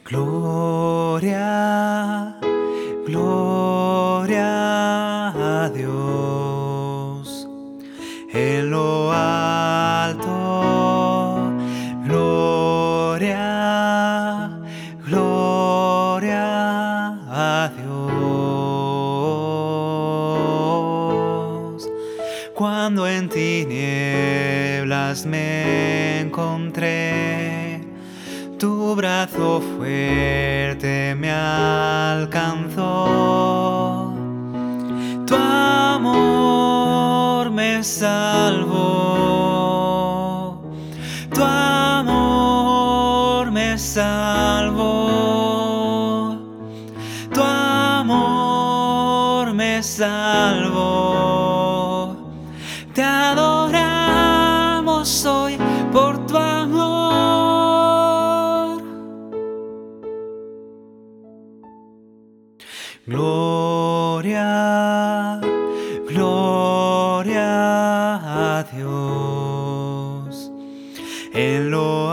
Gloria, gloria a Dios en lo alto. Gloria, gloria a Dios. Cuando en tinieblas me encontré, tu brazo fuerte me alcanzó, tu amor me salvó, tu amor me salvó, tu amor me salvó. Te adoramos hoy por tu amor. Gloria, gloria a Dios en lo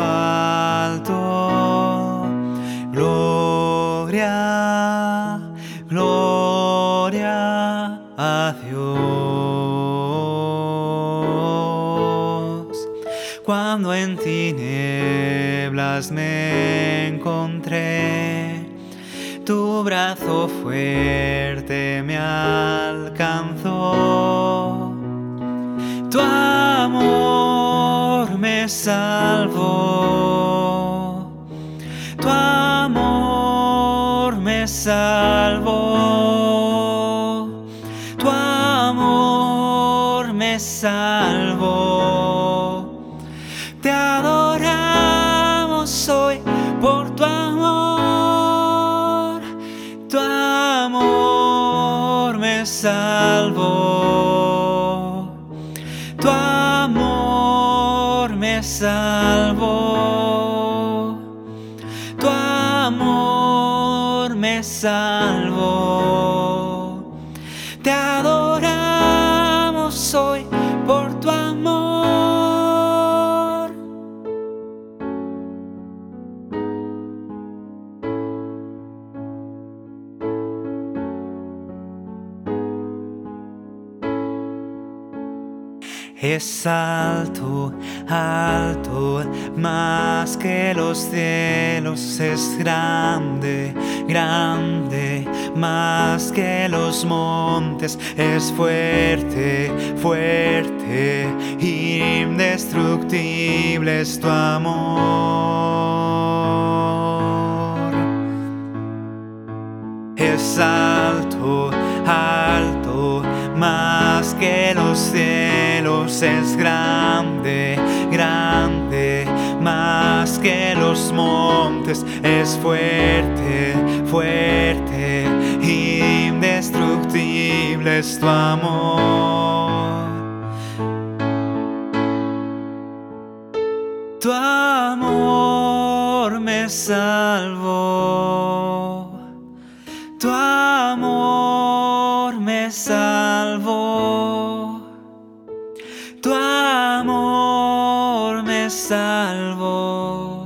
alto. Gloria, gloria a Dios. Cuando en tinieblas me encontré, tu brazo fuerte me alcanzó, tu amor me salvó, tu amor me salvó, tu amor me salvó. Te adoramos hoy por tu amor. Tu amor me salvó, tu amor me salvó, tu amor me salvó. Te adoramos hoy por tu amor. Es alto, alto, más que los cielos. Es grande, grande, más que los montes. Es fuerte, fuerte, indestructible es tu amor. Es alto, alto, más que los cielos. Es grande, grande, más que los montes. Es fuerte, fuerte, indestructible es tu amor. Tu amor me salvó, tu amor me salvó, tu amor me salvó.